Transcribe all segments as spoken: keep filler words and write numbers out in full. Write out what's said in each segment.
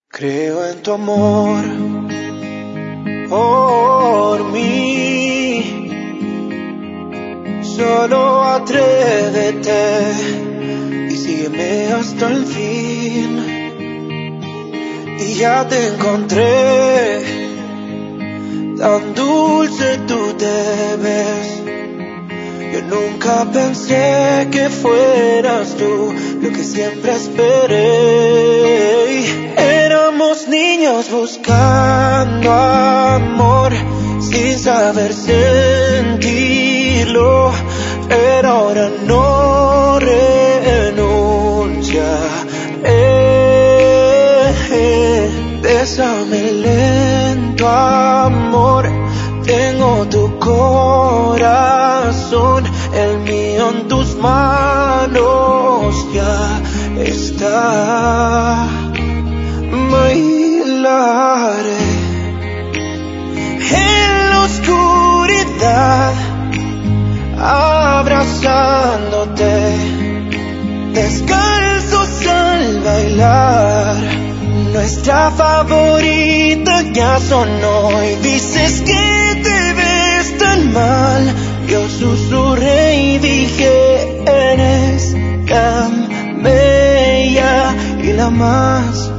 Creo en tu amor por mí, solo atrévete y sígueme hasta el fin. Y ya te encontré, tan dulce tú te ves. Yo nunca pensé que fueras tú lo que siempre esperé. Éramos niños buscando amor sin saber sentirlo, pero ahora no renuncia. Eh, eh, bésame lento, amor. Tengo tu corazón, el mío en tus manos ya está. Bailaré en la oscuridad, abrazándote, descalzos al bailar. Nuestra favorita ya sonó y dices que te ves tan mal. Yo susurré y dije, eres tan bella y la más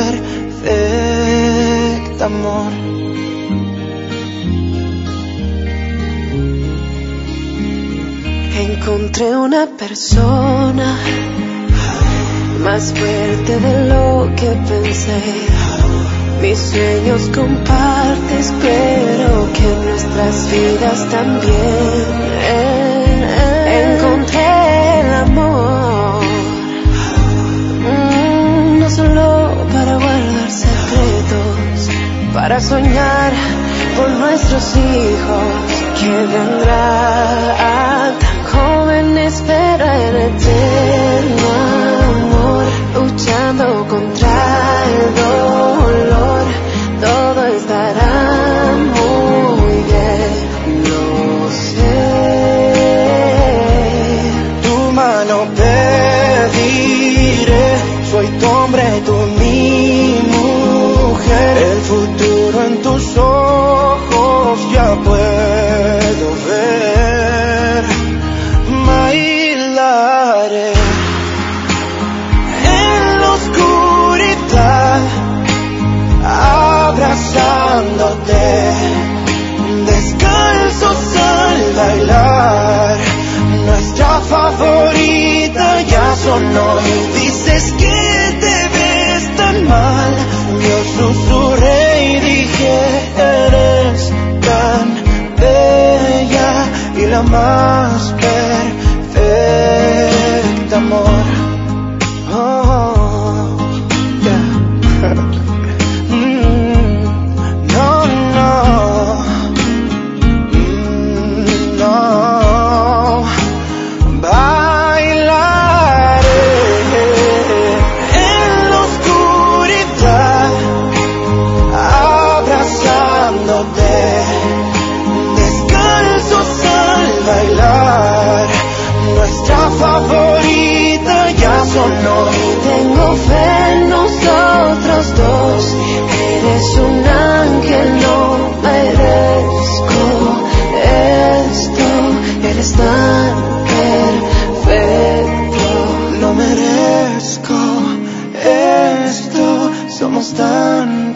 perfecta, amor. Encontré una persona más fuerte de lo que pensé. Mis sueños compartes, pero que nuestras vidas también. Encontré el amor, mm, no solo para guardar secretos, para soñar por nuestros hijos que vendrán. Tan jóvenes pero en eterno amor, luchando contra el dolor. Todo estará muy bien, lo sé. Tu mano pediré, soy tu hombre, tú mi mujer. El futuro en tus ojos ya puedo ver. Bailaré en la oscuridad, abrazándote, descalzos al bailar. Nuestra favorita ya sonó y dices que te ves tan mal. Yo susurré y dije, eres tan bella y la más perfecta, amor. Oh, yeah. mm, no, no, mm, no. Bailaré en la oscuridad, abrazándote, descalzos al bailar. Nuestra favorita ya sonó y Tengo fe en nosotros dos. Eres un ángel, no merezco esto. Eres tan perfecto. no merezco esto. Somos tan